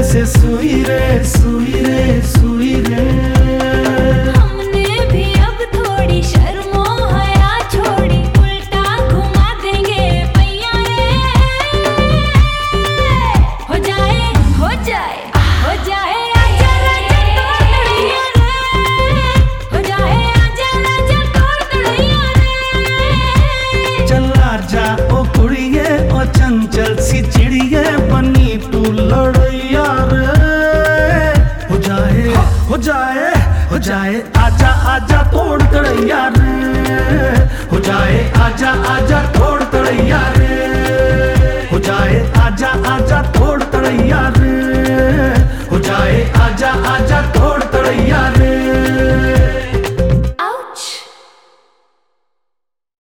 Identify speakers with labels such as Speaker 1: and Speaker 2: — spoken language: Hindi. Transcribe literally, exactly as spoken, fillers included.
Speaker 1: जैसे सुई रे सुई रे सुई रे।
Speaker 2: हमने भी अब थोड़ी शर्मो हया छोड़ी, उल्टा घुमा देंगे पैया रे। हो जाए हो जाए हो जाए आजा राजा तोड़ तड़ैया रे। हो जाए आजा राजा तोड़ तड़ैया रे।
Speaker 1: चल आजा ओ कुड़िए ओ चंचल सी चिड़िए, बनी तू लड़ैया रे। हो जाए हो जाए हो जाए आजा आजा तोड़ तड़ैया रे। हो जाए आजा आजा तोड़ तड़ैया रे।